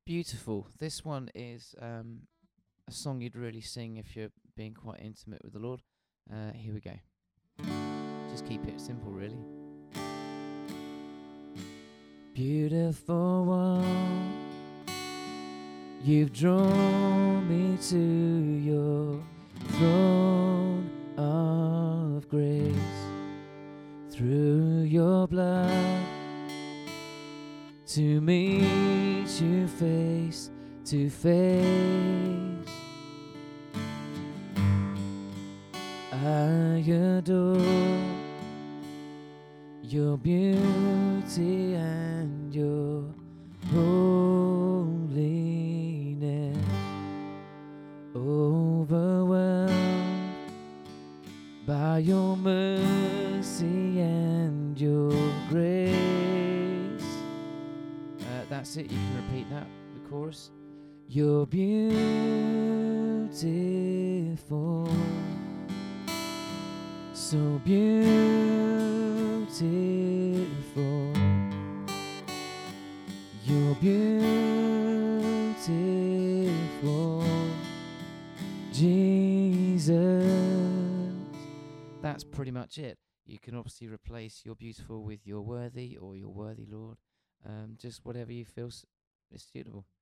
Beautiful. This one is a song you'd really sing if you're being quite intimate with the Lord. Here we go. Just keep it simple, really. Beautiful one, you've drawn me to your throne of grace. Through your blood, to meet you face to face. I adore your beauty and your holiness, overwhelmed by your mercy and your grace. That's it, you can repeat that, the chorus. You're beautiful, so beautiful. You're beautiful, Jesus. That's pretty much it. You can obviously replace "you're beautiful" with "you're worthy" or "you're worthy, Lord." Just whatever you feel is suitable.